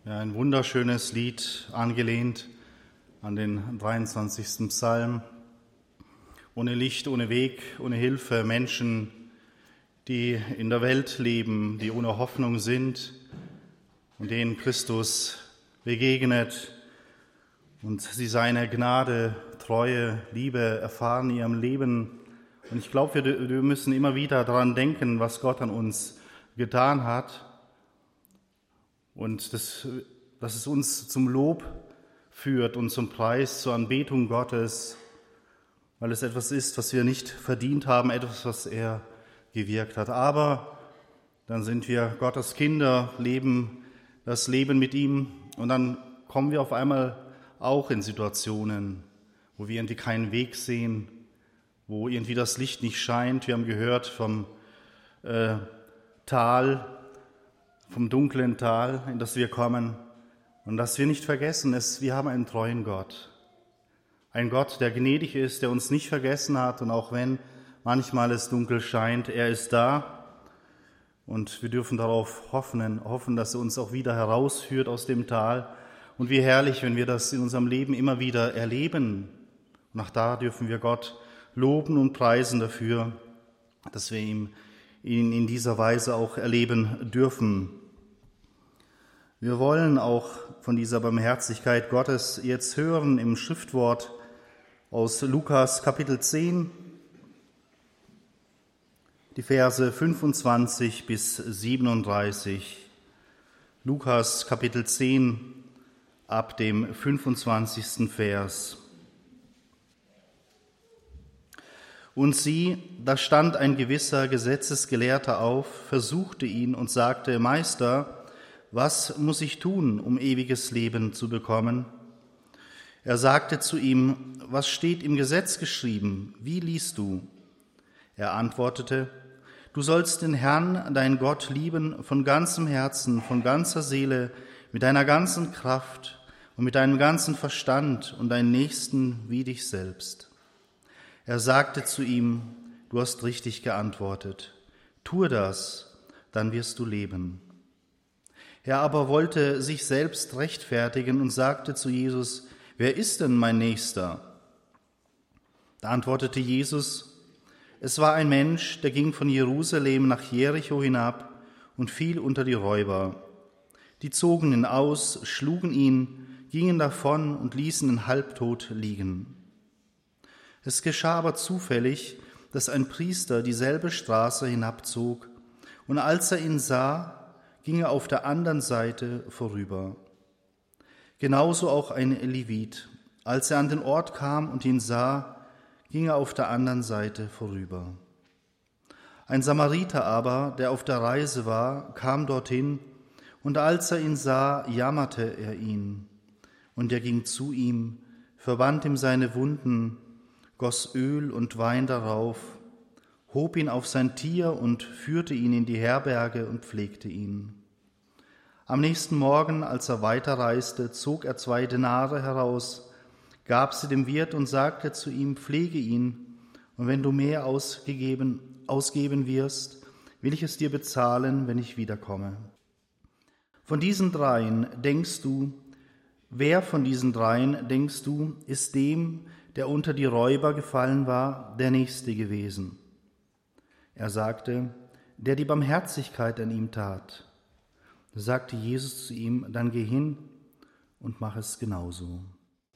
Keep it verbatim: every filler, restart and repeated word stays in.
Ja, ein wunderschönes Lied, angelehnt an den dreiundzwanzigsten Psalm. Ohne Licht, ohne Weg, ohne Hilfe, Menschen, die in der Welt leben, die ohne Hoffnung sind und denen Christus begegnet und sie seine Gnade, Treue, Liebe erfahren in ihrem Leben. Und ich glaube, wir, wir müssen immer wieder daran denken, was Gott an uns getan hat. Und das, dass es uns zum Lob führt und zum Preis, zur Anbetung Gottes, weil es etwas ist, was wir nicht verdient haben, etwas, was er gewirkt hat. Aber dann sind wir Gottes Kinder, leben das Leben mit ihm und dann kommen wir auf einmal auch in Situationen, wo wir irgendwie keinen Weg sehen, wo irgendwie das Licht nicht scheint. Wir haben gehört vom äh, Tal, vom dunklen Tal, in das wir kommen. Und dass wir nicht vergessen, ist, wir haben einen treuen Gott. Ein Gott, der gnädig ist, der uns nicht vergessen hat. Und auch wenn manchmal es dunkel scheint, er ist da. Und wir dürfen darauf hoffen, hoffen, dass er uns auch wieder herausführt aus dem Tal. Und wie herrlich, wenn wir das in unserem Leben immer wieder erleben. Und auch da dürfen wir Gott loben und preisen dafür, dass wir ihn in dieser Weise auch erleben dürfen. Wir wollen auch von dieser Barmherzigkeit Gottes jetzt hören im Schriftwort aus Lukas Kapitel zehn, die Verse fünfundzwanzig bis siebenunddreißig. Lukas Kapitel zehn ab dem fünfundzwanzigsten Vers. Und sieh, da stand ein gewisser Gesetzesgelehrter auf, versuchte ihn und sagte: Meister, was muss ich tun, um ewiges Leben zu bekommen? Er sagte zu ihm: Was steht im Gesetz geschrieben? Wie liest du? Er antwortete: Du sollst den Herrn, deinen Gott, lieben von ganzem Herzen, von ganzer Seele, mit deiner ganzen Kraft und mit deinem ganzen Verstand und deinen Nächsten wie dich selbst. Er sagte zu ihm: Du hast richtig geantwortet. Tue das, dann wirst du leben. Er aber wollte sich selbst rechtfertigen und sagte zu Jesus: Wer ist denn mein Nächster? Da antwortete Jesus: Es war ein Mensch, der ging von Jerusalem nach Jericho hinab und fiel unter die Räuber. Die zogen ihn aus, schlugen ihn, gingen davon und ließen ihn halbtot liegen. Es geschah aber zufällig, dass ein Priester dieselbe Straße hinabzog, und als er ihn sah, ging er auf der anderen Seite vorüber. Genauso auch ein Levit. Als er an den Ort kam und ihn sah, ging er auf der anderen Seite vorüber. Ein Samariter aber, der auf der Reise war, kam dorthin, und als er ihn sah, jammerte er ihn. Und er ging zu ihm, verband ihm seine Wunden, goss Öl und Wein darauf, hob ihn auf sein Tier und führte ihn in die Herberge und pflegte ihn. Am nächsten Morgen, als er weiterreiste, zog er zwei Denare heraus, gab sie dem Wirt und sagte zu ihm: Pflege ihn, und wenn du mehr ausgegeben, ausgeben wirst, will ich es dir bezahlen, wenn ich wiederkomme. Von diesen dreien denkst du, wer von diesen dreien, denkst du, ist dem, der unter die Räuber gefallen war, der Nächste gewesen? Er sagte: Der die Barmherzigkeit an ihm tat. Da sagte Jesus zu ihm: Dann geh hin und mach es genauso.